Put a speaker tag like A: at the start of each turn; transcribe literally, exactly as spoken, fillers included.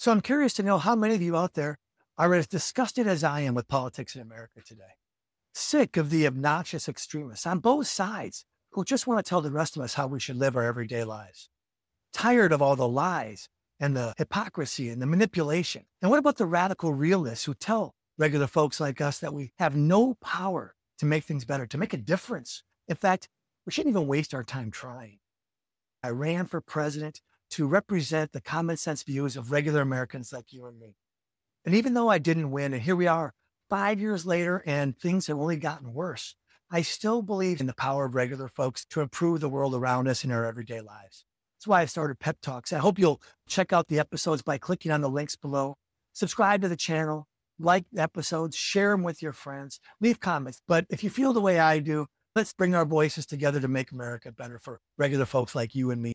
A: So I'm curious to know how many of you out there are as disgusted as I am with politics in America today. Sick of the obnoxious extremists on both sides who just want to tell the rest of us how we should live our everyday lives. Tired of all the lies and the hypocrisy and the manipulation. And what about the radical realists who tell regular folks like us that we have no power to make things better, to make a difference? In fact, we shouldn't even waste our time trying. I ran for president to represent the common sense views of regular Americans like you and me. And even though I didn't win, and here we are five years later and things have only gotten worse, I still believe in the power of regular folks to improve the world around us in our everyday lives. That's why I started Pep Talks. I hope you'll check out the episodes by clicking on the links below. Subscribe to the channel, like the episodes, share them with your friends, leave comments. But if you feel the way I do, let's bring our voices together to make America better for regular folks like you and me.